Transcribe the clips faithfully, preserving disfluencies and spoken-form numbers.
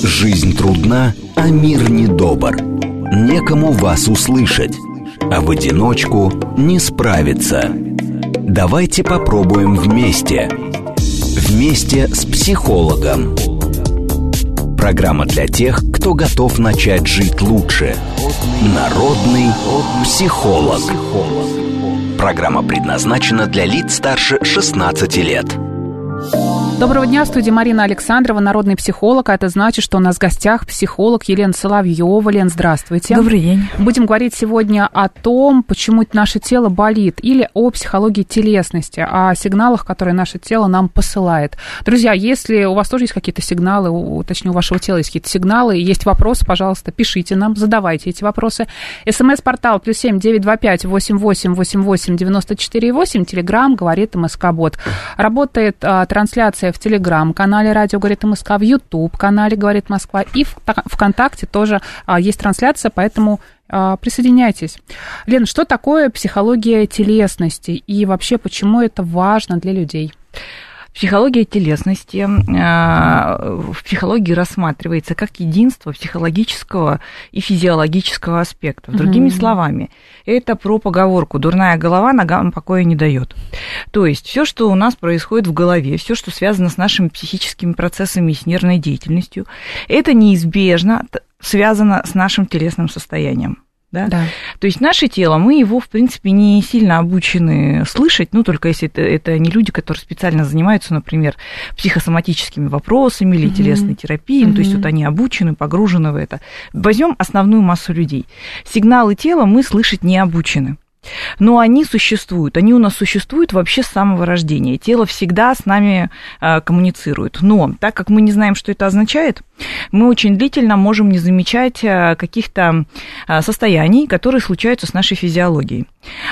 Жизнь трудна, а мир недобр. Некому вас услышать, а в одиночку не справиться. Давайте попробуем вместе. Вместе с психологом. Программа для тех, кто готов начать жить лучше. Народный психолог. Программа предназначена для лиц старше шестнадцати лет. Доброго дня, в студии Марина Александрова, народный психолог. А это значит, что у нас в гостях психолог Елена Соловьева. Лен, здравствуйте. Добрый день. Будем говорить сегодня о том, почему наше тело болит, или о психологии телесности, о сигналах, которые наше тело нам посылает. Друзья, если у вас тоже есть какие-то сигналы, у, точнее, у вашего тела есть какие-то сигналы, есть вопросы, пожалуйста, пишите нам, задавайте эти вопросы. СМС-портал плюс семь девятьсот двадцать пять восемьдесят восемь восемьдесят восемь девяносто четыре восемь. Телеграм говорит МСК-бот. Работает а, трансляция в Телеграм-канале «Радио говорит МСК», в Ютуб-канале «Говорит Москва», и в ВКонтакте тоже а, есть трансляция, поэтому а, присоединяйтесь. Лена, что такое психология телесности и вообще почему это важно для людей? Психология телесности в психологии рассматривается как единство психологического и физиологического аспектов. Другими mm-hmm. словами, это про поговорку «дурная голова ногам покоя не дает». То есть все, что у нас происходит в голове, все, что связано с нашими психическими процессами и с нервной деятельностью, это неизбежно связано с нашим телесным состоянием. Да? Да. То есть наше тело, мы его, в принципе, не сильно обучены слышать, ну, только если это, это не люди, которые специально занимаются, например, психосоматическими вопросами или mm-hmm. телесной терапией, mm-hmm. ну, то есть вот они обучены, погружены в это. Возьмем основную массу людей. Сигналы тела мы слышать не обучены. Но они существуют, они у нас существуют вообще с самого рождения. Тело всегда с нами э, коммуницирует. Но так как мы не знаем, что это означает, мы очень длительно можем не замечать э, каких-то э, состояний, которые случаются с нашей физиологией.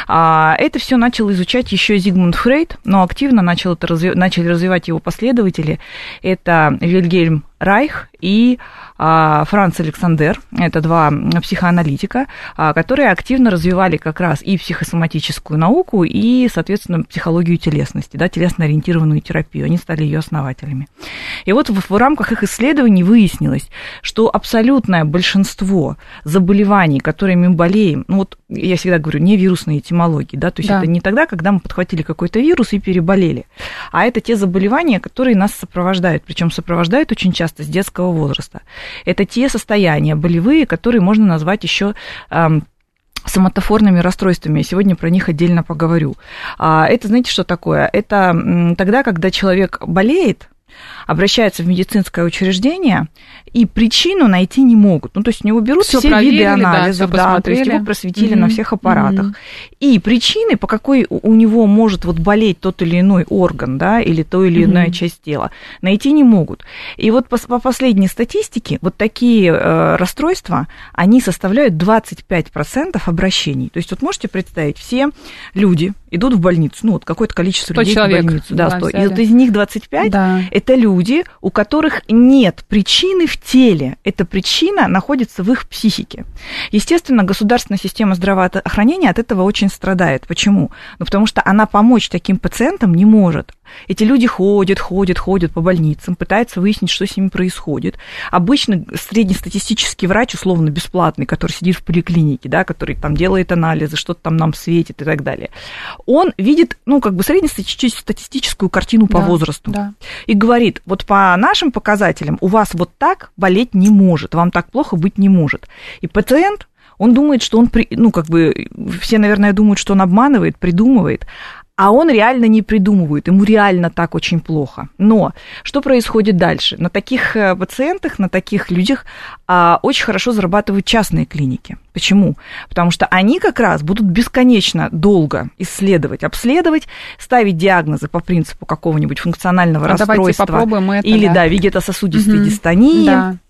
А это все начал изучать еще Зигмунд Фрейд, но активно начал это разви- начали развивать его последователи. Это Вильгельм Райх и а, Франц Александер, это два психоаналитика, а, которые активно развивали как раз и психосоматическую науку, и, соответственно, психологию телесности, да, телесно-ориентированную терапию. Они стали ее основателями. И вот в, в рамках их исследований выяснилось, что абсолютное большинство заболеваний, которыми мы болеем, ну вот я всегда говорю, не вирусные этимологии, да, то есть да. это не тогда, когда мы подхватили какой-то вирус и переболели, а это те заболевания, которые нас сопровождают, причем сопровождают очень часто с детского возраста. Это те состояния болевые, которые можно назвать еще эм, соматофорными расстройствами. Я сегодня про них отдельно поговорю. А, это, знаете, что такое? Это тогда, когда человек болеет, обращаются в медицинское учреждение, и причину найти не могут. Ну, то есть у него берут всё все виды анализов, да, да, то есть его просветили mm-hmm. на всех аппаратах. Mm-hmm. И причины, по какой у него может вот болеть тот или иной орган, да, или то или иная mm-hmm. часть тела, найти не могут. И вот по, по последней статистике вот такие э, расстройства, они составляют двадцать пять процентов обращений. То есть вот можете представить, все люди идут в больницу, ну, вот какое-то количество сто людей человек, в больницу. Да, да, сто. И вот из них двадцать пять да. это люди, у которых нет причины в теле. Эта причина находится в их психике. Естественно, государственная система здравоохранения от этого очень страдает. Почему? Ну, потому что она помочь таким пациентам не может. Эти люди ходят, ходят, ходят по больницам, пытаются выяснить, что с ними происходит. Обычно среднестатистический врач, условно бесплатный, который сидит в поликлинике, да, который там делает анализы, что-то там нам светит и так далее, он видит, ну, как бы среднестатистическую картину по да, возрасту да. и говорит, вот по нашим показателям у вас вот так болеть не может, вам так плохо быть не может. И пациент, он думает, что он, ну, как бы, все, наверное, думают, что он обманывает, придумывает, а он реально не придумывает, ему реально так очень плохо. Но что происходит дальше? На таких пациентах, на таких людях а, очень хорошо зарабатывают частные клиники. Почему? Потому что они как раз будут бесконечно долго исследовать, обследовать, ставить диагнозы по принципу какого-нибудь функционального а расстройства. Давайте попробуем это, или, да, да вегетососудистой угу. дистонии. Да.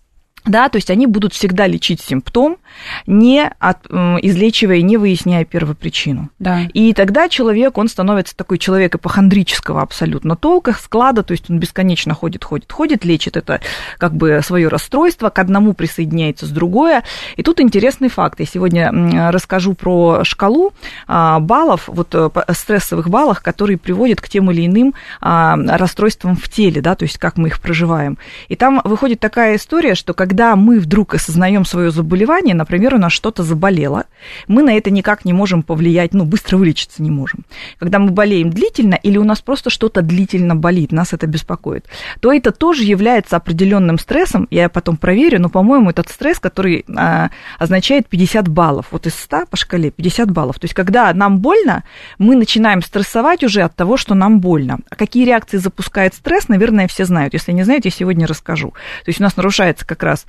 Да, то есть они будут всегда лечить симптом, не от, излечивая, не выясняя первопричину. Да. И тогда человек, он становится такой человек ипохондрического абсолютно толка, склада, то есть он бесконечно ходит, ходит, ходит, лечит это как бы свое расстройство, к одному присоединяется с другое. И тут интересный факт. Я сегодня расскажу про шкалу баллов, вот стрессовых баллов, которые приводят к тем или иным расстройствам в теле, да, то есть как мы их проживаем. И там выходит такая история, что когда Когда мы вдруг осознаем свое заболевание, например, у нас что-то заболело, мы на это никак не можем повлиять, ну, быстро вылечиться не можем. Когда мы болеем длительно или у нас просто что-то длительно болит, нас это беспокоит, то это тоже является определенным стрессом. Я потом проверю, но, по-моему, этот стресс, который а, означает пятьдесят баллов. Вот из ста по шкале пятьдесят баллов. То есть, когда нам больно, мы начинаем стрессовать уже от того, что нам больно. А какие реакции запускает стресс, наверное, все знают. Если не знаете, я сегодня расскажу. То есть, у нас нарушается как раз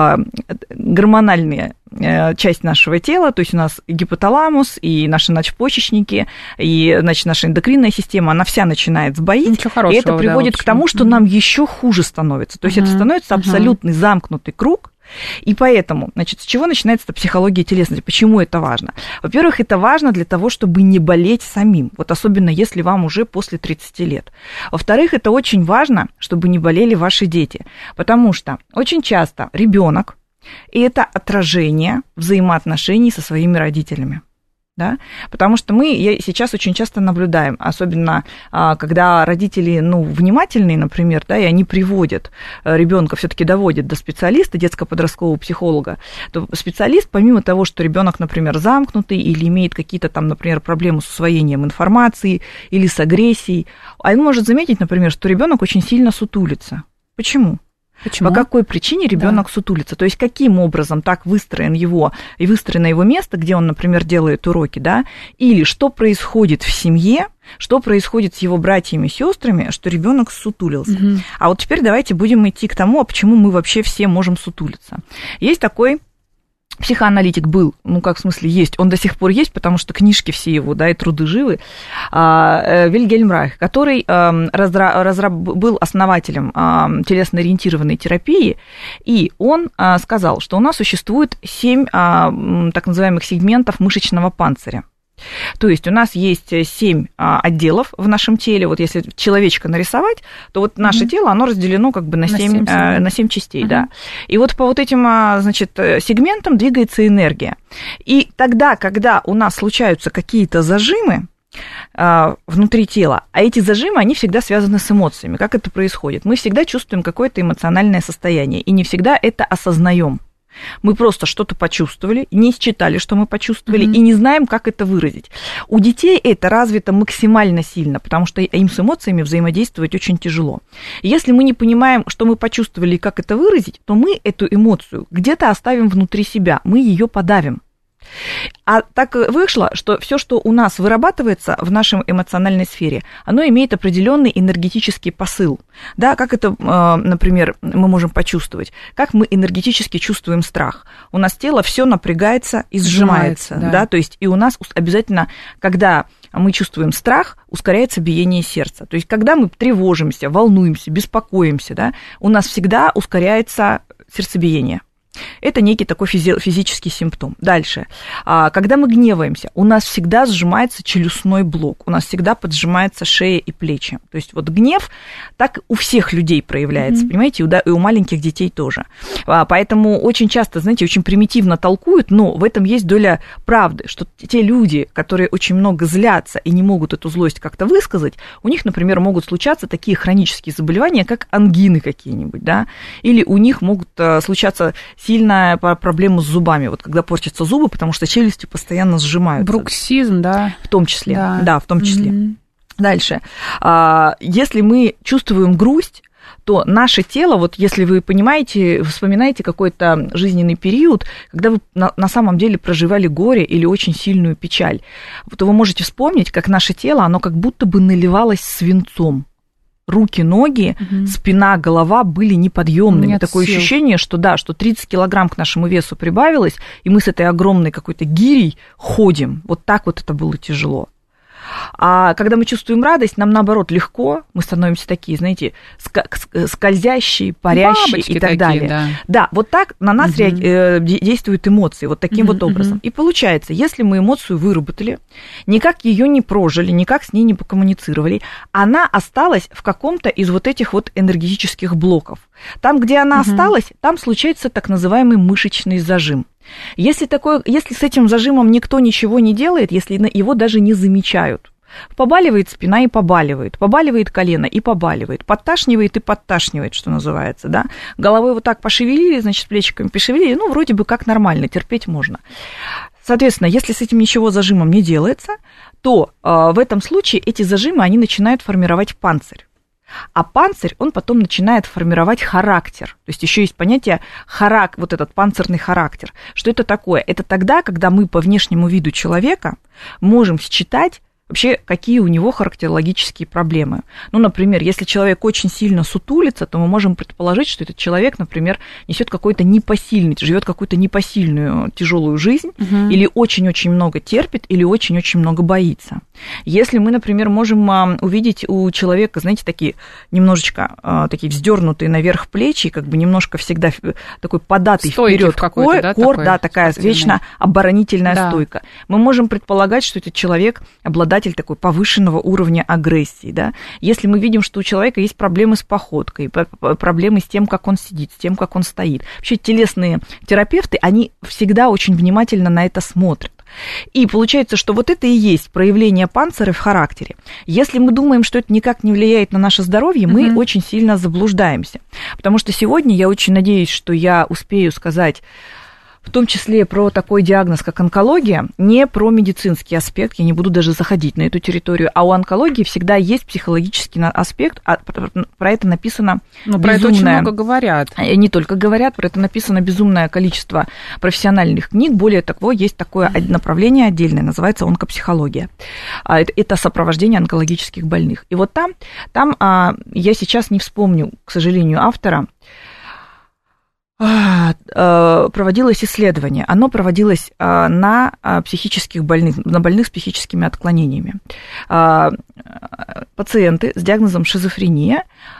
гормональная часть нашего тела, то есть у нас гипоталамус и наши надпочечники, и, значит, наша эндокринная система, она вся начинает сбоить, и это приводит да, к тому, что mm-hmm. нам еще хуже становится. То есть mm-hmm. это становится абсолютный mm-hmm. замкнутый круг. И поэтому, значит, с чего начинается психология телесности? Почему это важно? Во-первых, это важно для того, чтобы не болеть самим, вот особенно если вам уже после тридцати лет. Во-вторых, это очень важно, чтобы не болели ваши дети, потому что очень часто ребенок – это отражение взаимоотношений со своими родителями. Да? Потому что мы сейчас очень часто наблюдаем, особенно когда родители, ну, внимательные, например, да, и они приводят ребенка, все-таки доводят до специалиста, детско-подросткового психолога, то специалист, помимо того, что ребенок, например, замкнутый или имеет какие-то там, например, проблемы с усвоением информации или с агрессией, он может заметить, например, что ребенок очень сильно сутулится. Почему? Почему? По какой причине ребенок да. сутулится? То есть каким образом так выстроен его и выстроено его место, где он, например, делает уроки, да? Или что происходит в семье, что происходит с его братьями и сестрами, что ребенок сутулился. Угу. А вот теперь давайте будем идти к тому, а почему мы вообще все можем сутулиться. Есть такой психоаналитик был, ну, как в смысле есть, он до сих пор есть, потому что книжки все его, да, и труды живы, Вильгельм Райх, который разра... Разра... был основателем телесно-ориентированной терапии, и он сказал, что у нас существует семь так называемых сегментов мышечного панциря. То есть у нас есть семь отделов в нашем теле. Вот если человечка нарисовать, то вот наше mm-hmm. тело, оно разделено как бы на семь, на семь частей, mm-hmm. да. И вот по вот этим, значит, сегментам двигается энергия. И тогда, когда у нас случаются какие-то зажимы внутри тела, а эти зажимы, они всегда связаны с эмоциями. Как это происходит? Мы всегда чувствуем какое-то эмоциональное состояние, и не всегда это осознаем. Мы просто что-то почувствовали, не считали, что мы почувствовали, mm-hmm. и не знаем, как это выразить. У детей это развито максимально сильно, потому что им с эмоциями взаимодействовать очень тяжело. Если мы не понимаем, что мы почувствовали и как это выразить, то мы эту эмоцию где-то оставим внутри себя, мы ее подавим. А так вышло, что все, что у нас вырабатывается в нашей эмоциональной сфере, оно имеет определенный энергетический посыл. Да, как это, например, мы можем почувствовать? Как мы энергетически чувствуем страх? У нас тело все напрягается и сжимается. сжимается да. Да, то есть и у нас обязательно, когда мы чувствуем страх, ускоряется биение сердца. То есть когда мы тревожимся, волнуемся, беспокоимся, да, у нас всегда ускоряется сердцебиение. Это некий такой физи- физический симптом. Дальше. Когда мы гневаемся, у нас всегда сжимается челюстной блок, у нас всегда поджимается шея и плечи. То есть вот гнев так у всех людей проявляется, mm-hmm. понимаете, и у, и у маленьких детей тоже. Поэтому очень часто, знаете, очень примитивно толкуют, но в этом есть доля правды, что те люди, которые очень много злятся и не могут эту злость как-то высказать, у них, например, могут случаться такие хронические заболевания, как ангины какие-нибудь, да, или у них могут случаться сильная проблема с зубами, вот когда портятся зубы, потому что челюсти постоянно сжимаются. Бруксизм, да. В том числе, да, да в том числе. Mm-hmm. Дальше. Если мы чувствуем грусть, то наше тело, вот если вы понимаете, вспоминаете какой-то жизненный период, когда вы на, на самом деле проживали горе или очень сильную печаль, то вы можете вспомнить, как наше тело, оно как будто бы наливалось свинцом. Руки, ноги, угу. спина, голова были неподъемными. Нет Такое сил. Ощущение, что да, что тридцать килограмм к нашему весу прибавилось, и мы с этой огромной какой-то гирей ходим. Вот так вот это было тяжело. А когда мы чувствуем радость, нам, наоборот, легко, мы становимся такие, знаете, скользящие, парящие Бабочки и так такие, далее. Да. да, вот так на нас угу. реаг... действуют эмоции, вот таким угу, вот образом. Угу. И получается, если мы эмоцию выработали, никак ее не прожили, никак с ней не покоммуницировали, она осталась в каком-то из вот этих вот энергетических блоков. Там, где она угу. осталась, там случается так называемый мышечный зажим. Если, такое, если с этим зажимом никто ничего не делает, если его даже не замечают, побаливает спина и побаливает, побаливает колено и побаливает, подташнивает и подташнивает, что называется, да, головой вот так пошевелили, значит, плечиками пошевелили, ну, вроде бы как нормально, терпеть можно. Соответственно, если с этим ничего зажимом не делается, то э, в этом случае эти зажимы, они начинают формировать панцирь. А панцирь, он потом начинает формировать характер. То есть еще есть понятие харак, вот этот панцирный характер. Что это такое? Это тогда, когда мы по внешнему виду человека можем считать вообще, какие у него характерологические проблемы. Ну, например, если человек очень сильно сутулится, то мы можем предположить, что этот человек, например, несет какой-то непосильный, живет какую-то непосильную тяжелую жизнь, угу. или очень-очень много терпит, или очень-очень много боится. Если мы, например, можем увидеть у человека, знаете, такие немножечко такие вздернутые наверх плечи, как бы немножко всегда такой податый вперед кор, да, кор, да, такая вечно оборонительная да. стойка, мы можем предполагать, что этот человек обладает такой повышенного уровня агрессии, да. Если мы видим, что у человека есть проблемы с походкой, проблемы с тем, как он сидит, с тем, как он стоит. Вообще телесные терапевты, они всегда очень внимательно на это смотрят. И получается, что вот это и есть проявление панциря в характере. Если мы думаем, что это никак не влияет на наше здоровье, мы mm-hmm. очень сильно заблуждаемся. Потому что сегодня я очень надеюсь, что я успею сказать в том числе про такой диагноз, как онкология, не про медицинский аспект, я не буду даже заходить на эту территорию, а у онкологии всегда есть психологический аспект, а про это написано Но безумное... про это очень много говорят. Не только говорят, про это написано безумное количество профессиональных книг, более того, есть такое направление отдельное, называется онкопсихология. Это сопровождение онкологических больных. И вот там, там я сейчас не вспомню, к сожалению, автора, проводилось исследование. Оно проводилось на психических больных, на больных с психическими отклонениями. Пациенты с диагнозом шизофрения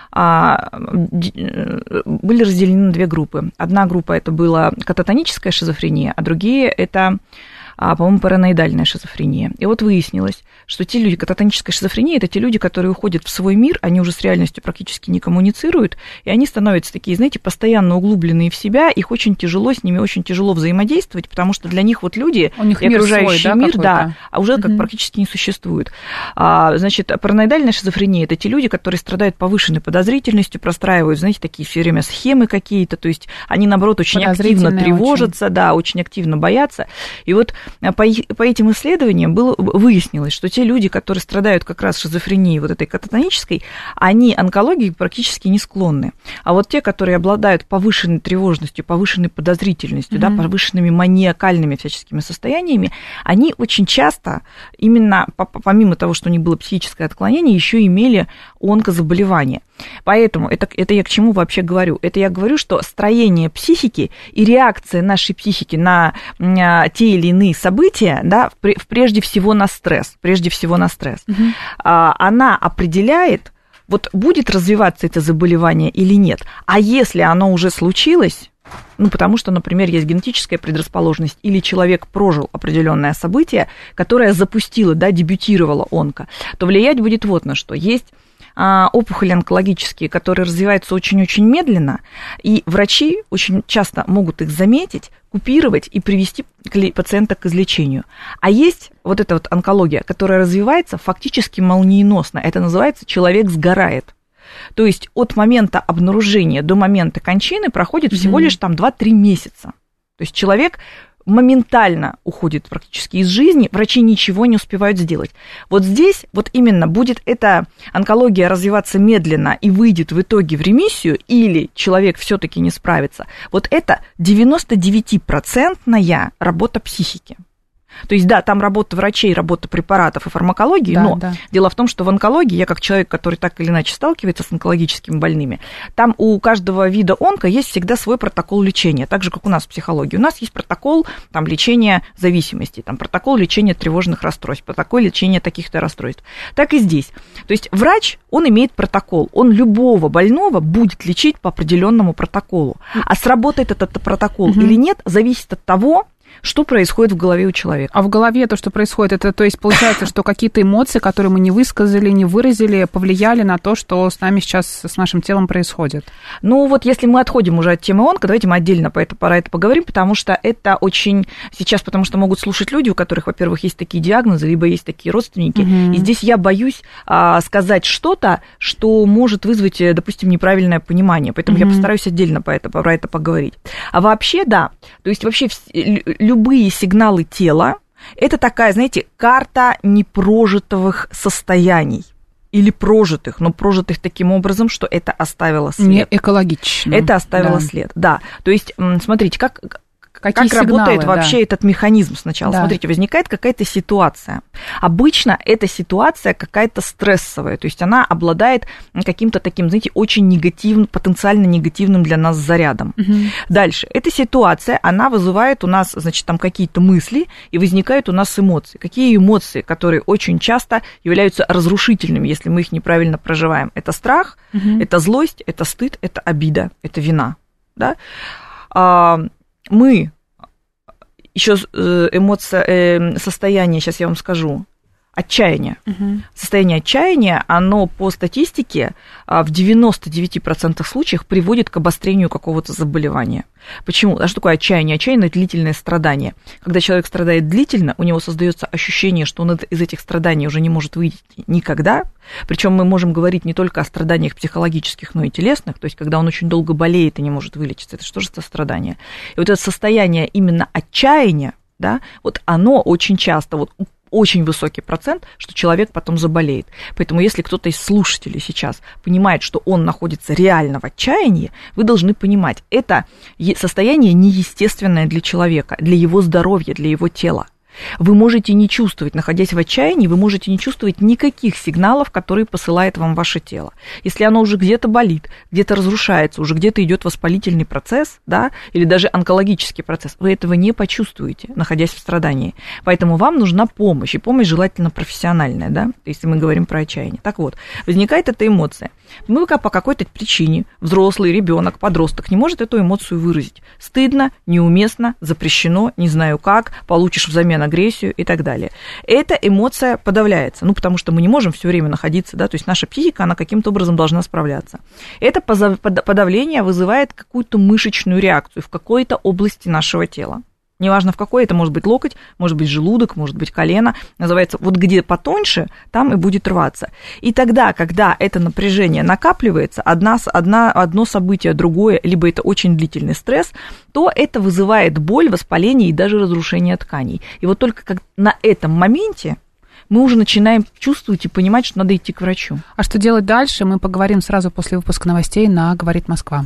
были разделены на две группы. Одна группа это была кататоническая шизофрения, а другие это, по-моему, параноидальная шизофрения. И вот выяснилось, что те люди, кататоническая шизофрения, это те люди, которые уходят в свой мир, они уже с реальностью практически не коммуницируют, и они становятся такие, знаете, постоянно углубленные в себя, их очень тяжело, с ними очень тяжело взаимодействовать, потому что для них вот люди У них и мир окружающий свой, да, мир, какой-то? да, уже как угу. практически не существует. А, значит, параноидальная шизофрения – это те люди, которые страдают повышенной подозрительностью, простраивают, знаете, такие все время схемы какие-то, то есть они, наоборот, очень активно тревожатся, очень. да, очень активно боятся. И вот по, по этим исследованиям было, выяснилось, что те люди, которые страдают как раз шизофренией вот этой кататонической, они онкологии практически не склонны. А вот те, которые обладают повышенной тревожностью, повышенной подозрительностью, mm-hmm. да, повышенными маниакальными всяческими состояниями, они очень часто именно, помимо того, что у них было психическое отклонение, еще имели онкозаболевание. Поэтому это, это я к чему вообще говорю? Это я говорю, что строение психики и реакция нашей психики на, на те или иные события, да, прежде всего на стресс, прежде всего на стресс, угу. она определяет, вот будет развиваться это заболевание или нет. А если оно уже случилось, ну, потому что, например, есть генетическая предрасположенность, или человек прожил определенное событие, которое запустило, да, дебютировало онко, то влиять будет вот на что. Есть опухоли онкологические, которые развиваются очень-очень медленно, и врачи очень часто могут их заметить, купировать и привести пациента к излечению. А есть вот эта вот онкология, которая развивается фактически молниеносно. Это называется «человек сгорает». То есть от момента обнаружения до момента кончины проходит mm-hmm. всего лишь там два-три месяца. То есть человек моментально уходит практически из жизни, врачи ничего не успевают сделать. Вот здесь вот именно будет эта онкология развиваться медленно и выйдет в итоге в ремиссию, или человек все-таки не справится. Вот это девяносто девять процентов работа психики. То есть, да, там работа врачей, работа препаратов и фармакологии, да, но да. дело в том, что в онкологии, я как человек, который так или иначе сталкивается с онкологическими больными, там у каждого вида онко есть всегда свой протокол лечения, так же, как у нас в психологии. У нас есть протокол там, лечения зависимости, там, протокол лечения тревожных расстройств, протокол лечения таких-то расстройств. Так и здесь. То есть врач, он имеет протокол, он любого больного будет лечить по определенному протоколу. А сработает этот протокол угу. или нет, зависит от того, что происходит в голове у человека. А в голове то, что происходит, это, то есть, получается, что какие-то эмоции, которые мы не высказали, не выразили, повлияли на то, что с нами сейчас, с нашим телом происходит? Ну, вот если мы отходим уже от темы онко, давайте мы отдельно про это, про это поговорим, потому что это очень сейчас, потому что могут слушать люди, у которых, во-первых, есть такие диагнозы, либо есть такие родственники, угу. и здесь я боюсь а, сказать что-то, что может вызвать, допустим, неправильное понимание, поэтому угу. я постараюсь отдельно про это, про это поговорить. А вообще, да, то есть вообще любые сигналы тела – это такая, знаете, карта непрожитых состояний. Или прожитых, но прожитых таким образом, что это оставило след. Не экологично. Это оставило да. след, да. То есть, смотрите, как... Какие как сигналы, работает да. вообще этот механизм сначала? Да. Смотрите, возникает какая-то ситуация. Обычно эта ситуация какая-то стрессовая, то есть она обладает каким-то таким, знаете, очень негативным, потенциально негативным для нас зарядом. Угу. Дальше. Эта ситуация, она вызывает у нас, значит, там какие-то мысли, и возникают у нас эмоции. Какие эмоции, которые очень часто являются разрушительными, если мы их неправильно проживаем? Это страх, угу. это злость, это стыд, это обида, это вина. Да? Мы, еще эмоция, состояние, сейчас я вам скажу, отчаяние. Угу. Состояние отчаяния, оно по статистике в девяноста девяти процентах случаев приводит к обострению какого-то заболевания. Почему? А что такое отчаяние? Отчаяние – это длительное страдание. Когда человек страдает длительно, у него создается ощущение, что он из этих страданий уже не может выйти никогда. Причем мы можем говорить не только о страданиях психологических, но и телесных. То есть, когда он очень долго болеет и не может вылечиться, это что же за страдание? И вот это состояние именно отчаяния, да, вот оно очень часто, вот очень высокий процент, что человек потом заболеет. Поэтому если кто-то из слушателей сейчас понимает, что он находится реально в отчаянии, вы должны понимать, это состояние неестественное для человека, для его здоровья, для его тела. Вы можете не чувствовать, находясь в отчаянии, вы можете не чувствовать никаких сигналов, которые посылает вам ваше тело. Если оно уже где-то болит, где-то разрушается, уже где-то идет воспалительный процесс, да, или даже онкологический процесс, вы этого не почувствуете, находясь в страдании. Поэтому вам нужна помощь, и помощь желательно профессиональная, да, если мы говорим про отчаяние. Так вот, возникает эта эмоция. Мы по какой-то причине, взрослый, ребенок, подросток, не может эту эмоцию выразить. Стыдно, неуместно, запрещено, не знаю как, получишь взамен агрессию и так далее. Эта эмоция подавляется, ну, потому что мы не можем все время находиться, да, то есть наша психика, она каким-то образом должна справляться. Это подавление вызывает какую-то мышечную реакцию в какой-то области нашего тела. Неважно в какой, это может быть локоть, может быть желудок, может быть колено, называется, вот где потоньше, там и будет рваться. И тогда, когда это напряжение накапливается, одна, одна, одно событие, другое, либо это очень длительный стресс, то это вызывает боль, воспаление и даже разрушение тканей. И вот только как на этом моменте мы уже начинаем чувствовать и понимать, что надо идти к врачу. А что делать дальше, мы поговорим сразу после выпуска новостей на «Говорит Москва».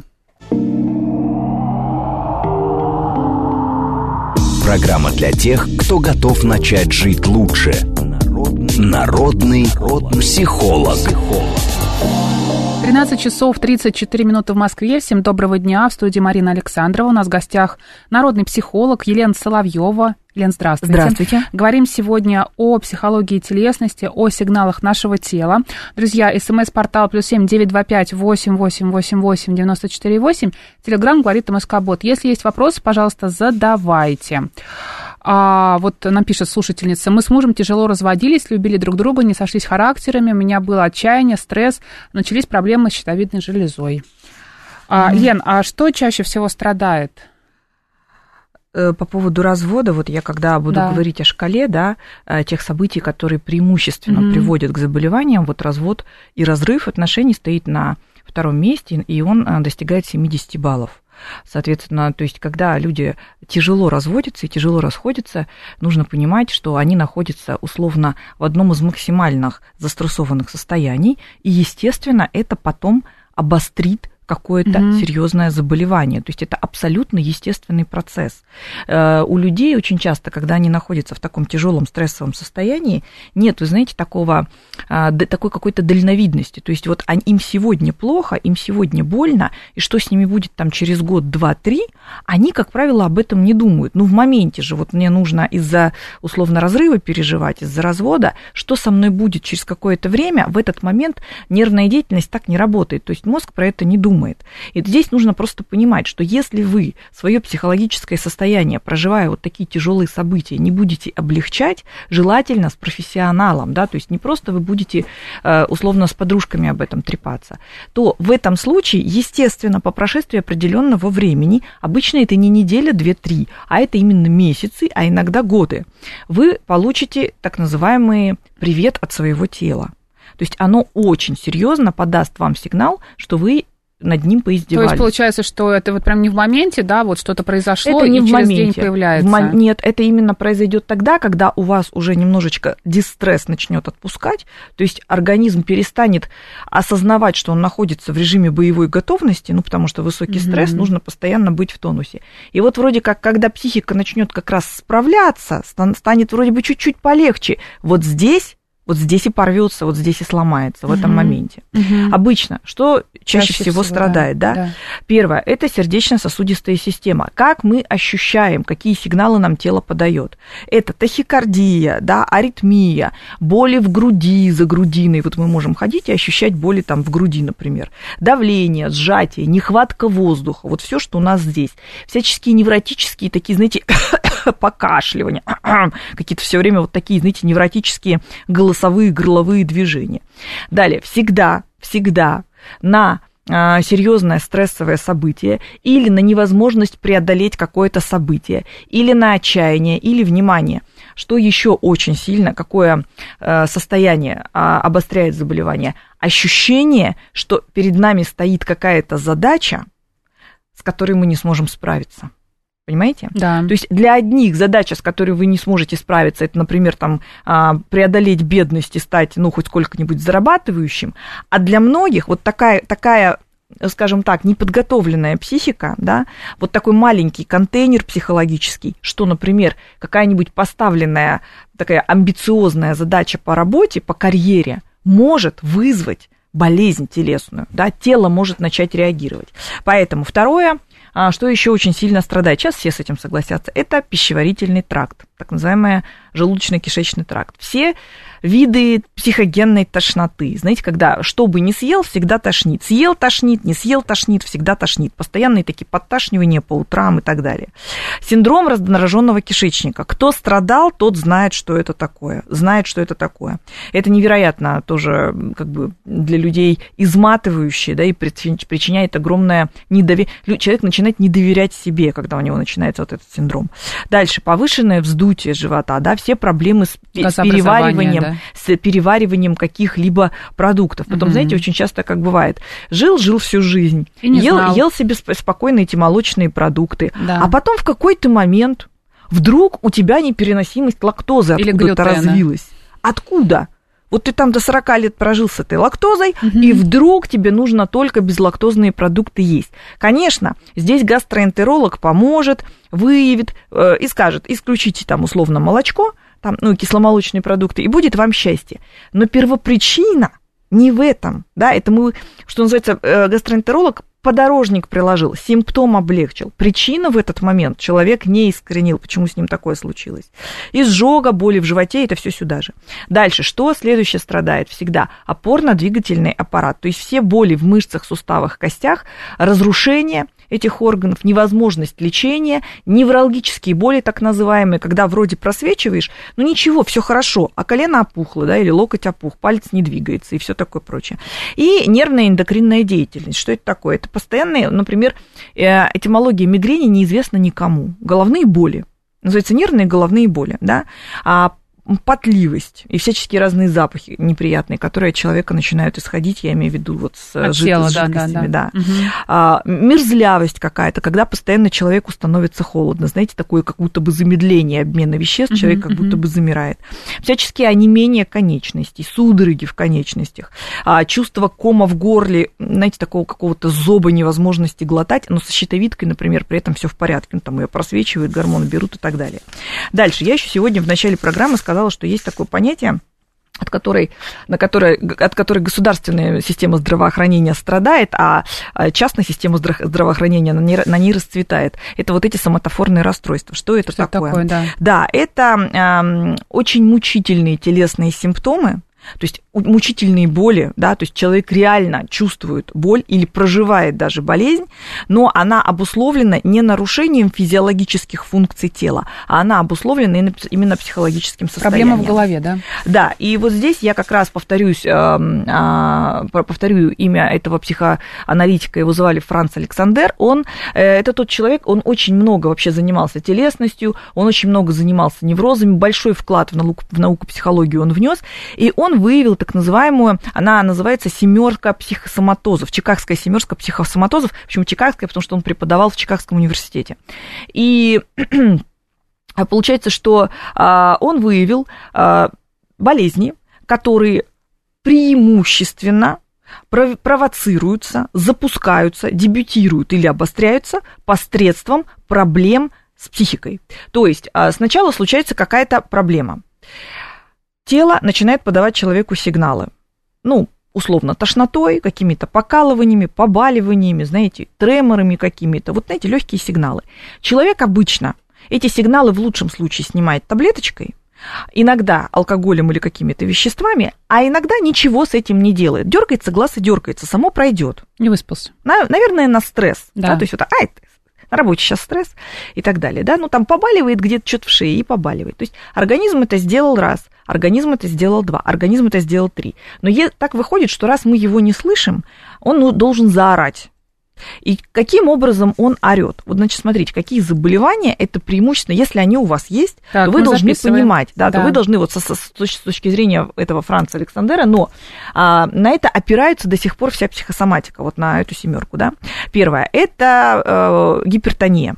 Программа для тех, кто готов начать жить лучше. Народный психолог. тринадцать часов тридцать четыре минуты в Москве. Всем доброго дня. В студии Марина Александрова. У нас в гостях народный психолог Елена Соловьева. Лен, здравствуйте. Здравствуйте. Говорим сегодня о психологии телесности, о сигналах нашего тела. Друзья, смс-портал плюс семь девять два пять восемь восемь восемь восемь девяносто четыре восемь. Телеграм говорит МСК-бот. Если есть вопросы, пожалуйста, задавайте. А, вот нам пишет слушательница. Мы с мужем тяжело разводились, любили друг друга, не сошлись характерами. У меня было отчаяние, стресс, начались проблемы с щитовидной железой. А, mm-hmm. Лен, а что чаще всего страдает? По поводу развода, вот я когда буду да. говорить о шкале, да, тех событий, которые преимущественно mm-hmm. приводят к заболеваниям, вот развод и разрыв отношений стоит на втором месте, и он достигает семьдесят баллов. Соответственно, то есть, когда люди тяжело разводятся и тяжело расходятся, нужно понимать, что они находятся условно в одном из максимальных застрессованных состояний, и, естественно, это потом обострит какое-то mm-hmm. серьезное заболевание. То есть это абсолютно естественный процесс. У людей очень часто, когда они находятся в таком тяжелом стрессовом состоянии, нет, вы знаете, такого, такой какой-то дальновидности. То есть вот им сегодня плохо, им сегодня больно, и что с ними будет там через год, два, три, они, как правило, об этом не думают. Ну, в моменте же, вот мне нужно из-за, условно, разрыва переживать, из-за развода, что со мной будет через какое-то время, в этот момент нервная деятельность так не работает. То есть мозг про это не думает. И здесь нужно просто понимать, что если вы свое психологическое состояние, проживая вот такие тяжелые события, не будете облегчать, желательно с профессионалом, да, то есть не просто вы будете условно с подружками об этом трепаться, то в этом случае, естественно, по прошествии определенного времени, обычно это не неделя, две-три, а это именно месяцы, а иногда годы, вы получите так называемый привет от своего тела. То есть оно очень серьезно подаст вам сигнал, что вы над ним поиздевались. То есть получается, что это вот прям не в моменте, да, вот что-то произошло, это не и в через моменте. день появляется? В мо... Нет, это именно произойдет тогда, когда у вас уже немножечко дистресс начнет отпускать, то есть организм перестанет осознавать, что он находится в режиме боевой готовности, ну, потому что высокий mm-hmm. стресс, нужно постоянно быть в тонусе. И вот вроде как, когда психика начнет как раз справляться, станет вроде бы чуть-чуть полегче, вот здесь Вот здесь и порвется, вот здесь и сломается в этом uh-huh. моменте. Uh-huh. Обычно, что чаще, чаще всего, всего страдает, да? да? да? Первое, это сердечно-сосудистая система. Как мы ощущаем, какие сигналы нам тело подает. Это тахикардия, да, аритмия, боли в груди, за грудиной. Вот мы можем ходить и ощущать боли там в груди, например. Давление, сжатие, нехватка воздуха. Вот все, что у нас здесь. Всяческие невротические такие, знаете, покашливания. Какие-то все время вот такие, знаете, невротические голосовые голосовые, горловые движения. Далее, всегда, всегда на а, серьезное стрессовое событие или на невозможность преодолеть какое-то событие, или на отчаяние, или внимание. Что еще очень сильно, какое а, состояние а, обостряет заболевание? Ощущение, что перед нами стоит какая-то задача, с которой мы не сможем справиться. Понимаете? Да. То есть для одних задача, с которой вы не сможете справиться, это, например, там, преодолеть бедность и стать, ну, хоть сколько-нибудь зарабатывающим, а для многих вот такая, такая, скажем так, неподготовленная психика, да, вот такой маленький контейнер психологический, что, например, какая-нибудь поставленная такая амбициозная задача по работе, по карьере может вызвать болезнь телесную, да, тело может начать реагировать. Поэтому второе, что еще очень сильно страдает, сейчас все с этим согласятся, это пищеварительный тракт, так называемый желудочно-кишечный тракт. Все виды психогенной тошноты. Знаете, когда что бы ни съел, всегда тошнит. Съел тошнит, не съел тошнит, всегда тошнит. Постоянные такие подташнивания по утрам и так далее. Синдром раздраженного кишечника. Кто страдал, тот знает, что это такое. Знает, что это такое. Это невероятно тоже как бы для людей изматывающее, да, и причиняет огромное недоверие. Человек начинает не доверять себе, когда у него начинается вот этот синдром. Дальше. Повышенное вздутие живота, да, все проблемы с, с перевариванием, да. с перевариванием каких-либо продуктов. Потом, угу. знаете, очень часто как бывает, жил-жил всю жизнь, ел, ел себе спокойно эти молочные продукты, да. а потом в какой-то момент вдруг у тебя непереносимость лактозы откуда-то развилась. Откуда? Вот ты там до сорока лет прожил с этой лактозой, угу. и вдруг тебе нужно только безлактозные продукты есть. Конечно, здесь гастроэнтеролог поможет, выявит э, и скажет, исключите там условно молочко, там, ну, кисломолочные продукты, и будет вам счастье. Но первопричина не в этом, да, это мы, что называется, э, гастроэнтеролог подорожник приложил, симптом облегчил. Причина в этот момент человек не искоренил, почему с ним такое случилось. Изжога, боли в животе, это все сюда же. Дальше, что следующее страдает всегда? Опорно-двигательный аппарат, то есть все боли в мышцах, суставах, костях, разрушение этих органов, невозможность лечения, невралгические боли, так называемые, когда вроде просвечиваешь, ну ничего, все хорошо, а колено опухло, да, или локоть опух, палец не двигается и все такое прочее. И нервная эндокринная деятельность. Что это такое? Это постоянные, например, этимология мигрени неизвестна никому. Головные боли. Называется нервные головные боли, да. А потливость и всяческие разные запахи неприятные, которые от человека начинают исходить, я имею в виду вот с, от жид... тела, с да, жидкостями, да. да, да. Угу. А, мерзлявость какая-то, когда постоянно человеку становится холодно, знаете, такое как будто бы замедление обмена веществ, угу, человек как угу. будто бы замирает. Всяческие онемения конечностей, судороги в конечностях, а, чувство кома в горле, знаете, такого какого-то зоба, невозможности глотать, но со щитовидкой, например, при этом все в порядке, ну, там ее просвечивают, гормоны берут и так далее. Дальше, я еще сегодня в начале программы сказала, что есть такое понятие, от которой, на которой, от которой государственная система здравоохранения страдает, а частная система здравоохранения на ней, на ней расцветает. Это вот эти соматофорные расстройства. Что это Что такое? такое, да. Да, это э, очень мучительные телесные симптомы, то есть мучительные боли, да, то есть человек реально чувствует боль или проживает даже болезнь, но она обусловлена не нарушением физиологических функций тела, а она обусловлена именно психологическим состоянием. Проблема в голове, да? Да, и вот здесь я как раз повторюсь, повторю имя этого психоаналитика, его звали Франц Александер, он, это тот человек, он очень много вообще занимался телесностью, он очень много занимался неврозами, большой вклад в науку, в науку психологию он внес, и он выявил так называемую, она называется семерка психосоматозов, чикагская семерка психосоматозов. Почему чикагская? Потому что он преподавал в Чикагском университете. И получается, что он выявил болезни, которые преимущественно провоцируются, запускаются, дебютируют или обостряются посредством проблем с психикой. То есть сначала случается какая-то проблема. Тело начинает подавать человеку сигналы. Ну, условно, тошнотой, какими-то покалываниями, побаливаниями, знаете, треморами какими-то. Вот, знаете, легкие сигналы. Человек обычно эти сигналы в лучшем случае снимает таблеточкой, иногда алкоголем или какими-то веществами, а иногда ничего с этим не делает. Дергается глаз и дергается, само пройдет. Не выспался. На, наверное, на стресс. Да. Да, то есть вот, ай, на работе сейчас стресс и так далее, да, ну там побаливает где-то что-то в шее и побаливает. То есть организм это сделал раз, организм это сделал два, организм это сделал три. Но е- так выходит, что раз мы его не слышим, он ну, должен заорать. И каким образом он орет? Вот, значит, смотрите, какие заболевания, это преимущественно, если они у вас есть, так, то вы должны понимать, да, да. то вы должны, вот со, со, с точки зрения этого Франца Александера, но а, на это опирается до сих пор вся психосоматика, вот на эту семерку, да. Первое, это а, гипертония.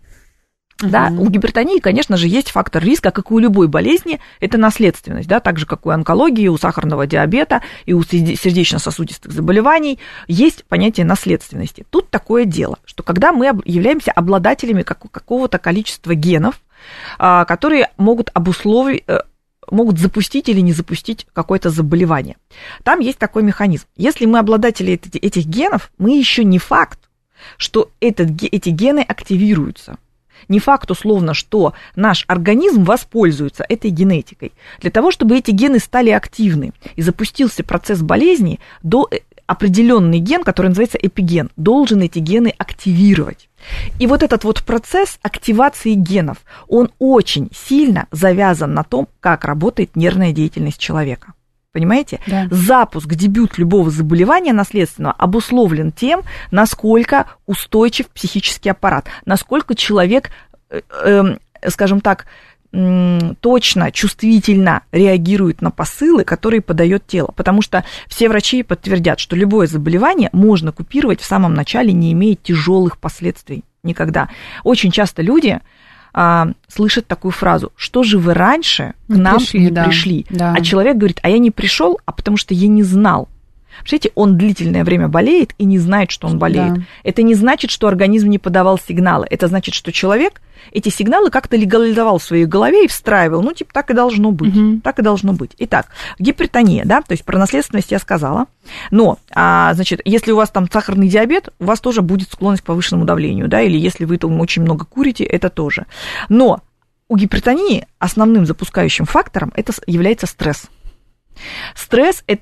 Да, uh-huh. У гипертонии, конечно же, есть фактор риска, как и у любой болезни, это наследственность, да, так же, как у онкологии, у сахарного диабета и у сердечно-сосудистых заболеваний есть понятие наследственности. Тут такое дело, что когда мы являемся обладателями какого-то количества генов, которые могут обусловить, могут запустить или не запустить какое-то заболевание, там есть такой механизм. Если мы обладатели этих генов, мы еще не факт, что этот, эти гены активируются. Не факт, условно, что наш организм воспользуется этой генетикой. Для того, чтобы эти гены стали активны и запустился процесс болезни, до определенный ген, который называется эпиген, должен эти гены активировать. И вот этот вот процесс активации генов, он очень сильно завязан на том, как работает нервная деятельность человека. Понимаете? Да. Запуск, дебют любого заболевания наследственного обусловлен тем, насколько устойчив психический аппарат, насколько человек, э, э, скажем так, э, точно, чувствительно реагирует на посылы, которые подает тело. Потому что все врачи подтвердят, что любое заболевание можно купировать в самом начале, не имея тяжелых последствий никогда. Очень часто люди А, слышит такую фразу: что же вы раньше к нам пришли, не да, пришли? Да. А человек говорит: а я не пришел, а потому что я не знал. Представляете, он длительное время болеет и не знает, что он болеет. Да. Это не значит, что организм не подавал сигналы. Это значит, что человек эти сигналы как-то легализовал в своей голове и встраивал. Ну, типа, так и должно быть. Угу. Так и должно быть. Итак, гипертония, да, то есть про наследственность я сказала. Но, а, значит, если у вас там сахарный диабет, у вас тоже будет склонность к повышенному давлению, да, или если вы там очень много курите, это тоже. Но у гипертонии основным запускающим фактором это является стресс. Стресс – это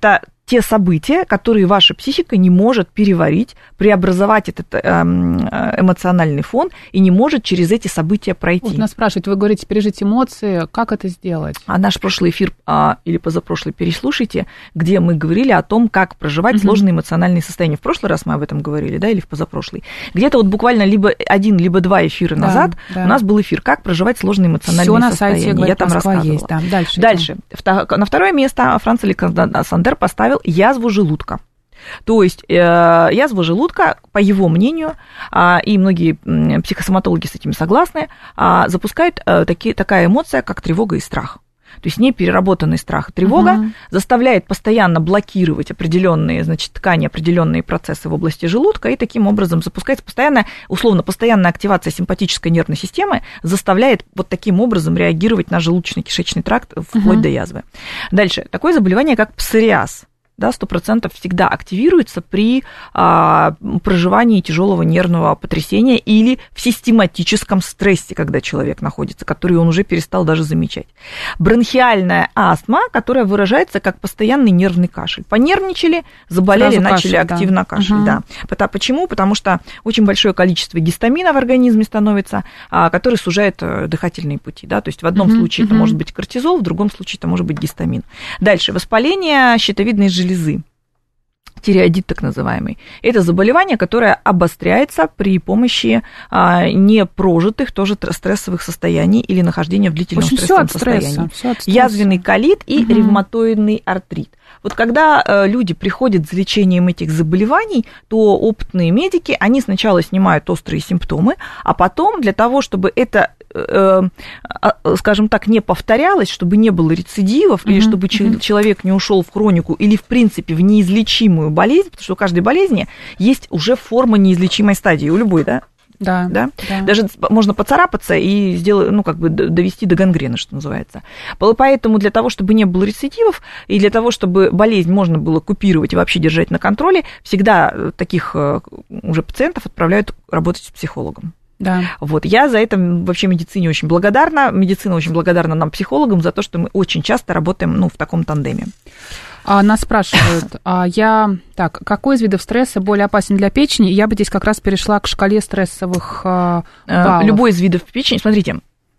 те события, которые ваша психика не может переварить, преобразовать этот эмоциональный фон и не может через эти события пройти. Вот нас спрашивают, вы говорите, пережить эмоции, как это сделать? А наш прошлый эфир а, или позапрошлый переслушайте, где мы говорили о том, как проживать угу. сложные эмоциональные состояния. В прошлый раз мы об этом говорили, да, или в позапрошлый. Где-то вот буквально либо один, либо два эфира да, назад да. у нас был эфир «Как проживать сложные эмоциональные Всё состояния». На сайте, говорит, я там рассказывала. Есть, да. Дальше. Дальше. На второе место Франц Александр поставил язву желудка. То есть э, язва желудка, по его мнению, э, и многие э, психосоматологи с этим согласны, э, запускает э, таки, такая эмоция, как тревога и страх. То есть непереработанный страх и тревога uh-huh. заставляет постоянно блокировать определенные, значит, ткани, определенные процессы в области желудка, и таким образом запускается постоянная, условно, постоянная активация симпатической нервной системы, заставляет вот таким образом реагировать на желудочно-кишечный тракт вплоть uh-huh. до язвы. Дальше. Такое заболевание, как псориаз. Да, сто процентов всегда активируется при а, проживании тяжелого нервного потрясения или в систематическом стрессе, когда человек находится, который он уже перестал даже замечать. Бронхиальная астма, которая выражается как постоянный нервный кашель. Понервничали, заболели, Сразу начали кашель, активно да. кашлять. Угу. Да. Почему? Потому что очень большое количество гистамина в организме становится, а, который сужает дыхательные пути. Да? То есть в одном угу. случае угу. это может быть кортизол, в другом случае это может быть гистамин. Дальше. Воспаление щитовидной железы. Тиреоидит так называемый. Это заболевание, которое обостряется при помощи а, непрожитых тоже стрессовых состояний или нахождения в длительном в общем, стрессовом всё от состоянии. Стресса, всё от стресса. Язвенный колит и угу. ревматоидный артрит. Вот когда э, люди приходят за лечением этих заболеваний, то опытные медики, они сначала снимают острые симптомы, а потом для того, чтобы это, э, э, скажем так, не повторялось, чтобы не было рецидивов, mm-hmm. или чтобы mm-hmm. человек не ушел в хронику или, в принципе, в неизлечимую болезнь, потому что у каждой болезни есть уже форма неизлечимой стадии, у любой, да? Да, да? да. Даже можно поцарапаться и сделать, ну, как бы довести до гангрены, что называется. Поэтому для того, чтобы не было рецидивов, и для того, чтобы болезнь можно было купировать и вообще держать на контроле, всегда таких уже пациентов отправляют работать с психологом. Да. Вот. Я за это вообще медицине очень благодарна. Медицина очень благодарна нам, психологам, за то, что мы очень часто работаем, ну, в таком тандеме. А, нас спрашивают, а я... Так, какой из видов стресса более опасен для печени? Я бы здесь как раз перешла к шкале стрессовых а, баллов. Любой из видов печени. Смотрите,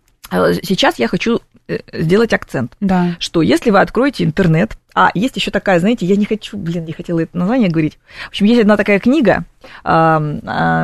сейчас я хочу сделать акцент, да. что если вы откроете интернет, а есть еще такая, знаете, я не хочу, блин, не хотела это название говорить. В общем, есть одна такая книга, значит,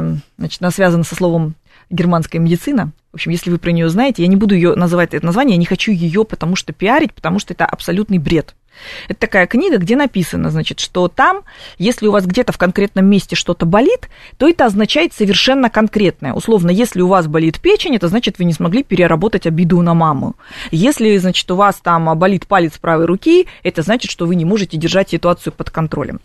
она связана со словом германская медицина. В общем, если вы про нее знаете, я не буду ее называть это название, я не хочу ее потому что пиарить, потому что это абсолютный бред. Это такая книга, где написано, значит, что там, если у вас где-то в конкретном месте что-то болит, то это означает совершенно конкретное. Условно, если у вас болит печень, это значит, вы не смогли переработать обиду на маму. Если, значит, у вас там болит палец правой руки, это значит, что вы не можете держать ситуацию под контролем.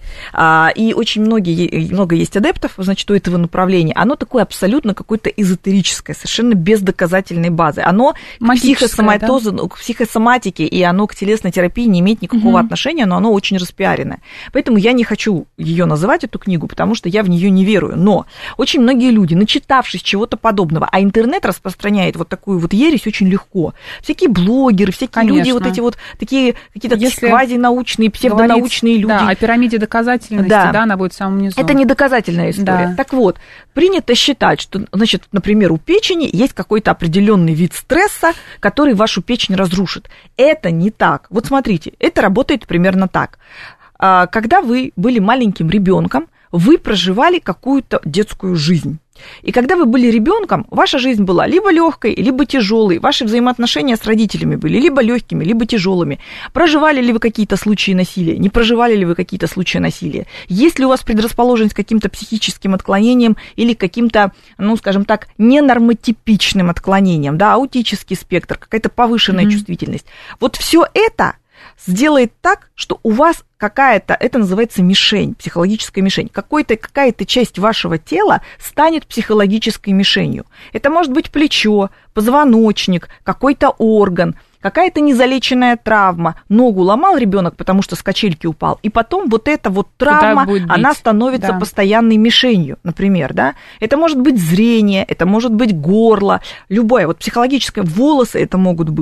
И очень многие, много есть адептов, значит, у этого направления. Оно такое абсолютно какое-то эзотерическое, совершенно без доказательной базы. Оно к психосоматозу, да? К психосоматике, и оно к телесной терапии не имеет никакого никакого отношения, но оно очень распиаренное. Поэтому я не хочу ее называть, эту книгу, потому что я в нее не верую. Но очень многие люди, начитавшись чего-то подобного, а интернет распространяет вот такую вот ересь очень легко. Всякие блогеры, всякие Конечно. люди, вот эти вот такие какие-то Если квазинаучные, псевдонаучные люди. Да, о пирамиде доказательности, да. да, она будет в самом низу. Это не доказательная история. Да. Так вот, принято считать, что, значит, например, у печени есть какой-то определенный вид стресса, который вашу печень разрушит. Это не так. Вот смотрите, это работает примерно так. Когда вы были маленьким ребенком, вы проживали какую-то детскую жизнь. И когда вы были ребенком, ваша жизнь была либо легкой, либо тяжелой. Ваши взаимоотношения с родителями были либо легкими, либо тяжелыми. Проживали ли вы какие-то случаи насилия? Не проживали ли вы какие-то случаи насилия? Есть ли у вас предрасположенность к каким-то психическим отклонениям или каким-то, ну, скажем так, ненормотипичным отклонениям, да, аутический спектр, какая-то повышенная mm-hmm. чувствительность. Вот все это сделает так, что у вас какая-то, это называется мишень, психологическая мишень, какой-то, какая-то часть вашего тела станет психологической мишенью. Это может быть плечо, позвоночник, какой-то орган, какая-то незалеченная травма. Ногу ломал ребенок, потому что с качельки упал, и потом вот эта вот травма, она становится да. постоянной мишенью, например, да. Это может быть зрение, это может быть горло, любое, вот психологическое, волосы это могут быть.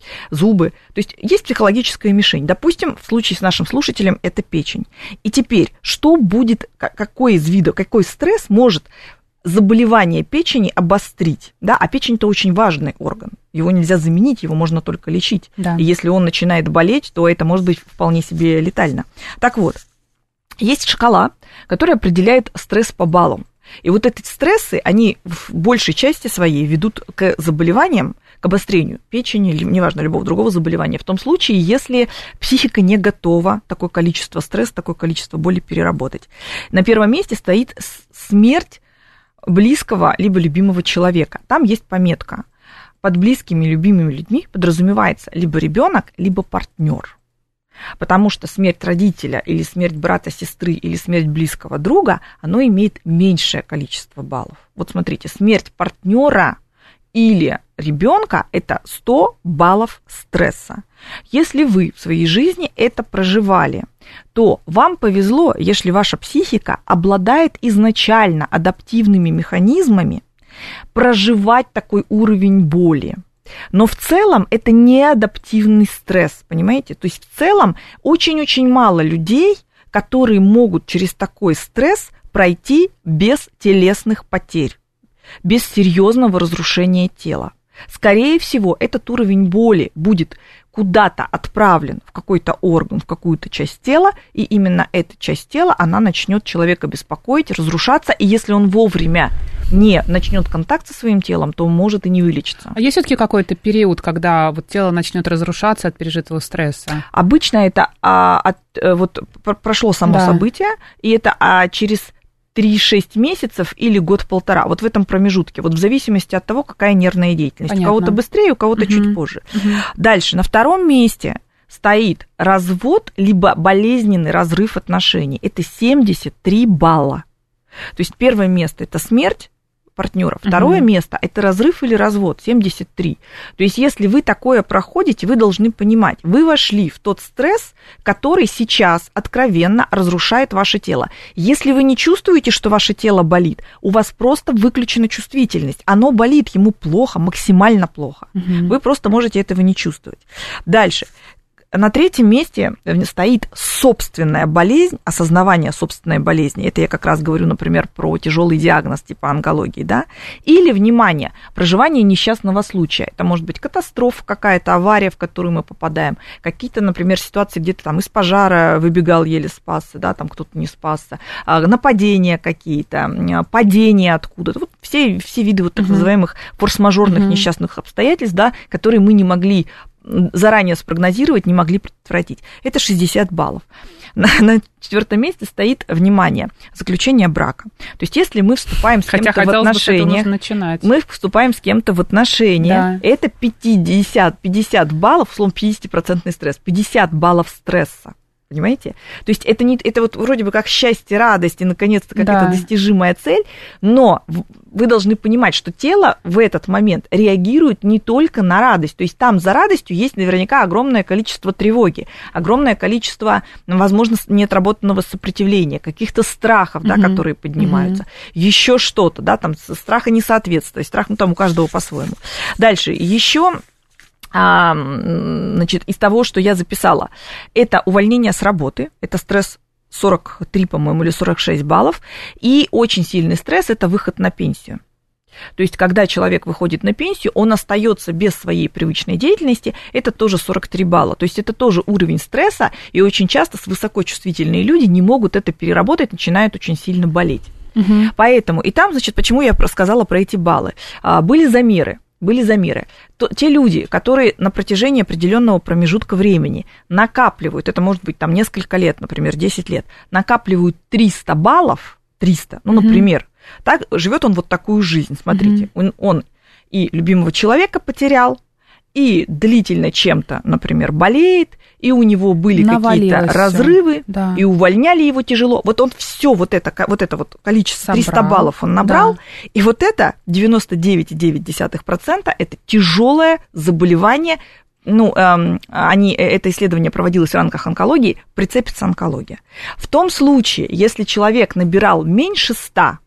зубы. То есть есть психологическая мишень. Допустим, в случае с нашим слушателем это печень. И теперь, что будет, какой из видов, какой стресс может заболевание печени обострить? Да? А печень – это очень важный орган. Его нельзя заменить, его можно только лечить. Да. И если он начинает болеть, то это может быть вполне себе летально. Так вот, есть шкала, которая определяет стресс по баллам. И вот эти стрессы, они в большей части своей ведут к заболеваниям, к обострению печени, или, неважно, любого другого заболевания, в том случае, если психика не готова такое количество стресса, такое количество боли переработать. На первом месте стоит смерть близкого либо любимого человека. Там есть пометка. Под близкими, любимыми людьми подразумевается либо ребенок, либо партнер. Потому что смерть родителя или смерть брата, сестры или смерть близкого друга, оно имеет меньшее количество баллов. Вот смотрите, смерть партнера или ребенка – это сто баллов стресса. Если вы в своей жизни это проживали, то вам повезло, если ваша психика обладает изначально адаптивными механизмами проживать такой уровень боли. Но в целом это не адаптивный стресс, понимаете? То есть в целом очень-очень мало людей, которые могут через такой стресс пройти без телесных потерь, без серьезного разрушения тела. Скорее всего, этот уровень боли будет куда-то отправлен в какой-то орган, в какую-то часть тела, и именно эта часть тела, она начнет человека беспокоить, разрушаться, и если он вовремя не начнет контакт со своим телом, то он может и не вылечиться. А есть все-таки какой-то период, когда вот тело начнет разрушаться от пережитого стресса? Обычно это а, от, вот прошло само да. событие, и это а, через три-шесть месяцев или год-полтора, вот в этом промежутке, вот в зависимости от того, какая нервная деятельность. Понятно. У кого-то быстрее, у кого-то угу. чуть позже. Угу. Дальше, на втором месте стоит развод, либо болезненный разрыв отношений. Это семьдесят три балла. То есть первое место – это смерть партнера, второе угу. место – это разрыв или развод, семьдесят три. То есть если вы такое проходите, вы должны понимать, вы вошли в тот стресс, который сейчас откровенно разрушает ваше тело. Если вы не чувствуете, что ваше тело болит, у вас просто выключена чувствительность. Оно болит, ему плохо, максимально плохо. Угу. Вы просто можете этого не чувствовать. Дальше. На третьем месте стоит собственная болезнь, осознавание собственной болезни. Это я как раз говорю, например, про тяжелый диагноз типа онкологии, да? Или, внимание, проживание несчастного случая. Это может быть катастрофа какая-то, авария, в которую мы попадаем. Какие-то, например, ситуации, где-то там из пожара выбегал, еле спасся, да, там кто-то не спасся. Нападения какие-то, падения откуда-то. Вот все, все виды вот так называемых форс-мажорных uh-huh. несчастных обстоятельств, да, которые мы не могли заранее спрогнозировать, не могли предотвратить. Это шестьдесят баллов. На, на четвертом месте стоит, внимание, заключение брака. То есть если мы вступаем с Хотя кем-то в отношения, мы вступаем с кем-то в отношения, да. это пятьдесят, пятьдесят баллов, словом, пятидесятипроцентный стресс, пятьдесят баллов стресса. Понимаете? То есть это, не, это вот вроде бы как счастье, радость и, наконец-то, какая-то да. достижимая цель, но вы должны понимать, что тело в этот момент реагирует не только на радость. То есть там за радостью есть наверняка огромное количество тревоги, огромное количество, возможно, неотработанного сопротивления, каких-то страхов, да, угу. которые поднимаются, угу. еще что-то, да, там страха несоответствия, страх, ну там у каждого по-своему. Дальше, еще... Значит, из того, что я записала, это увольнение с работы, это стресс сорок три, по-моему, или сорок шесть баллов, и очень сильный стресс – это выход на пенсию. То есть, когда человек выходит на пенсию, он остается без своей привычной деятельности, это тоже сорок три балла. То есть, это тоже уровень стресса, и очень часто высокочувствительные люди не могут это переработать, начинают очень сильно болеть. Угу. Поэтому, и там, значит, почему я рассказала про эти баллы. Были замеры. Были замеры. То, те люди, которые на протяжении определенного промежутка времени накапливают, это может быть там несколько лет, например, десять лет, накапливают триста баллов, триста, ну, например, mm-hmm. так живет он вот такую жизнь, смотрите, mm-hmm. он, он и любимого человека потерял, и длительно чем-то, например, болеет, и у него были Навалилось какие-то разрывы, да. и увольняли его тяжело. Вот он все вот это, вот это вот количество, Собрал. триста баллов он набрал, да. и вот это девяносто девять целых девять десятых процента это тяжелое заболевание. Ну, эм, они, это исследование проводилось в рамках онкологии, прицепится онкология. В том случае, если человек набирал меньше ста,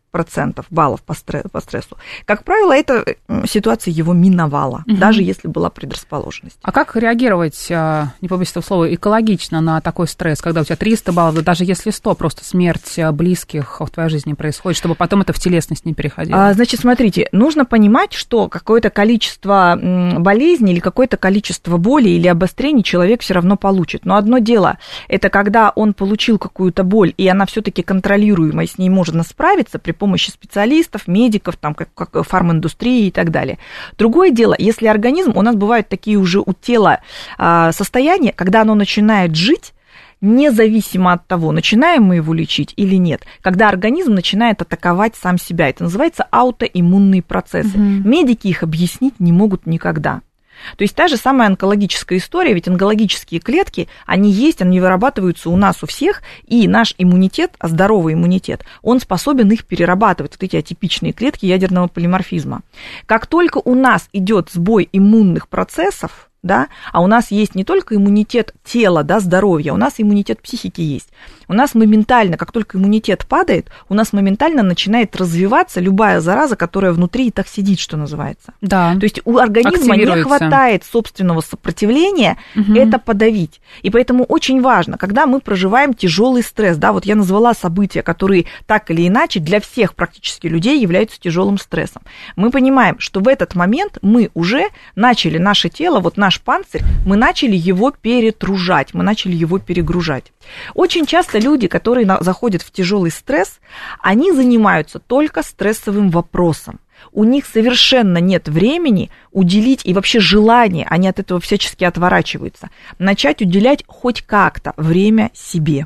процентов баллов по стрессу, как правило, эта ситуация его миновала, угу. даже если была предрасположенность. А как реагировать, не побоюсь этого слова, экологично на такой стресс, когда у тебя триста баллов, да даже если сто, просто смерть близких в твоей жизни происходит, чтобы потом это в телесность не переходило? А, значит, смотрите, нужно понимать, что какое-то количество болезней или какое-то количество боли или обострений человек все равно получит. Но одно дело, это когда он получил какую-то боль, и она все-таки контролируемая, с ней можно справиться при помощи специалистов, медиков, там, как, как фарминдустрии и так далее. Другое дело, если организм, у нас бывают такие уже у тела а, состояния, когда оно начинает жить, независимо от того, начинаем мы его лечить или нет, когда организм начинает атаковать сам себя. Это называется аутоиммунные процессы. Угу. Медики их объяснить не могут никогда. То есть та же самая онкологическая история, ведь онкологические клетки, они есть, они вырабатываются у нас у всех, и наш иммунитет, здоровый иммунитет, он способен их перерабатывать, вот эти атипичные клетки ядерного полиморфизма. Как только у нас идет сбой иммунных процессов, да, а у нас есть не только иммунитет тела, да, здоровья, у нас иммунитет психики есть. У нас моментально, как только иммунитет падает, у нас моментально начинает развиваться любая зараза, которая внутри и так сидит, что называется. Да. То есть у организма не хватает собственного сопротивления угу. это подавить. И поэтому очень важно, когда мы проживаем тяжелый стресс, да, вот я назвала события, которые так или иначе для всех практически людей являются тяжелым стрессом. Мы понимаем, что в этот момент мы уже начали наше тело, вот наш панцирь, мы начали его перетружать, мы начали его перегружать. Очень часто люди, которые заходят в тяжелый стресс, они занимаются только стрессовым вопросом. У них совершенно нет времени уделить и вообще желания, они от этого всячески отворачиваются, начать уделять хоть как-то время себе.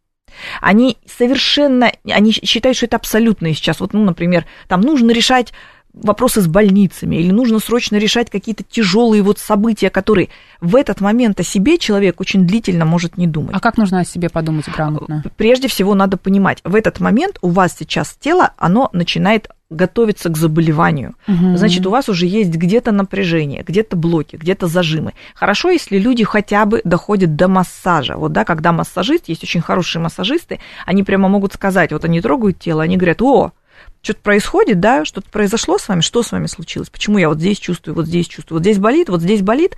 Они совершенно, они считают, что это абсолютно сейчас. Вот, ну, например, там нужно решать вопросы с больницами, или нужно срочно решать какие-то тяжелые вот события, которые в этот момент о себе человек очень длительно может не думать. А как нужно о себе подумать грамотно? Прежде всего надо понимать, в этот момент у вас сейчас тело, оно начинает готовиться к заболеванию. Угу. Значит, у вас уже есть где-то напряжение, где-то блоки, где-то зажимы. Хорошо, если люди хотя бы доходят до массажа. Вот, да, когда массажист, есть очень хорошие массажисты, они прямо могут сказать, вот они трогают тело, они говорят: о, что-то происходит, да, что-то произошло с вами, что с вами случилось, почему я вот здесь чувствую, вот здесь чувствую, вот здесь болит, вот здесь болит.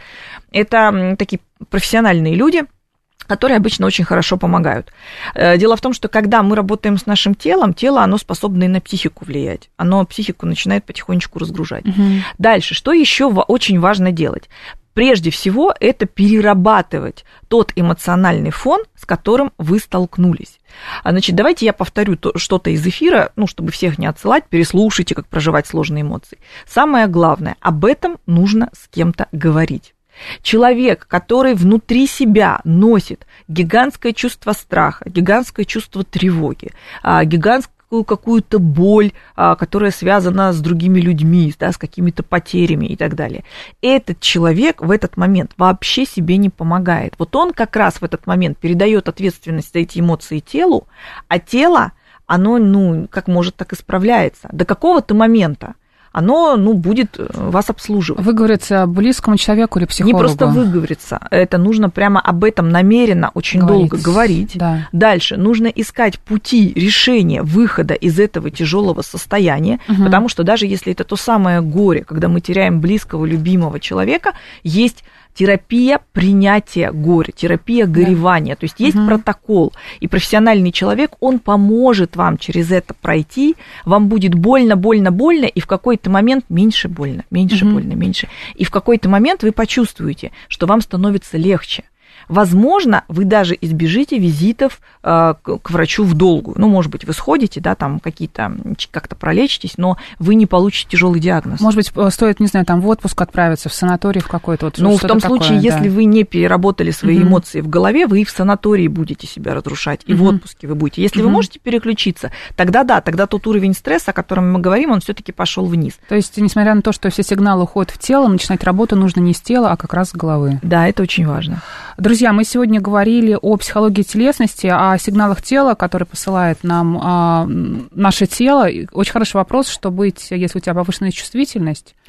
Это такие профессиональные люди, которые обычно очень хорошо помогают. Дело в том, что когда мы работаем с нашим телом, тело, оно способно и на психику влиять. Оно психику начинает потихонечку разгружать. Угу. Дальше, что еще очень важно делать? Прежде всего, это перерабатывать тот эмоциональный фон, с которым вы столкнулись. Значит, давайте я повторю то, что-то из эфира, ну, чтобы всех не отсылать, переслушайте, как проживать сложные эмоции. Самое главное, об этом нужно с кем-то говорить. Человек, который внутри себя носит гигантское чувство страха, гигантское чувство тревоги, гигантское какую-то боль, которая связана с другими людьми, да, с какими-то потерями и так далее. Этот человек в этот момент вообще себе не помогает. Вот он как раз в этот момент передает ответственность за эти эмоции телу, а тело, оно, ну, как может, так и справляется. До какого-то момента оно, ну, будет вас обслуживать. Выговориться близкому человеку или психологу? Не просто выговориться, это нужно прямо об этом намеренно очень говорить. долго говорить. Да. Дальше нужно искать пути решения выхода из этого тяжелого состояния, угу. потому что даже если это то самое горе, когда мы теряем близкого, любимого человека, есть терапия принятия горя, терапия горевания. Да. То есть есть угу. протокол, и профессиональный человек, он поможет вам через это пройти, вам будет больно, больно, больно, и в какой-то момент меньше больно, меньше угу. больно, меньше. И в какой-то момент вы почувствуете, что вам становится легче. Возможно, вы даже избежите визитов э, к, к врачу в долгую. Ну, может быть, вы сходите, да, там какие-то, как-то пролечитесь, но вы не получите тяжелый диагноз. Может быть, стоит, не знаю, там в отпуск отправиться, в санаторий в какой-то. Вот, ну, в том такое, случае, да. если вы не переработали свои угу. эмоции в голове, вы и в санатории будете себя разрушать, и угу. в отпуске вы будете. Если угу. вы можете переключиться, тогда да, тогда тот уровень стресса, о котором мы говорим, он все-таки пошел вниз. То есть, несмотря на то, что все сигналы уходят в тело, начинать работу нужно не с тела, а как раз с головы. Да, это очень важно. Друзья, мы сегодня говорили о психологии телесности, о сигналах тела, которые посылает нам а, наше тело. Очень хороший вопрос, что быть, если у тебя повышенная чувствительность,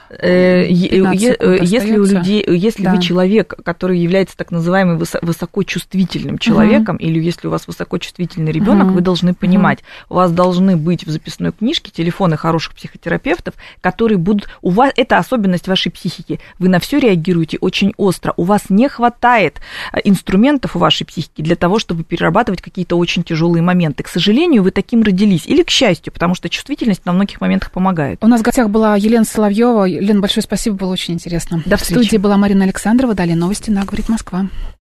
Если у людей, если да. вы человек, который является так называемым высокочувствительным человеком, mm-hmm. или если у вас высокочувствительный ребенок, mm-hmm. вы должны понимать, mm-hmm. у вас должны быть в записной книжке телефоны хороших психотерапевтов, которые будут... У вас это особенность вашей психики. Вы на все реагируете очень остро. У вас не хватает инструментов у вашей психики для того, чтобы перерабатывать какие-то очень тяжелые моменты. К сожалению, вы таким родились. Или к счастью, потому что чувствительность на многих моментах помогает. У нас в гостях была Елена Соловьева. Лен, большое спасибо, было очень интересно. До встречи. В студии была Марина Александрова. Далее новости на «Говорит Москва».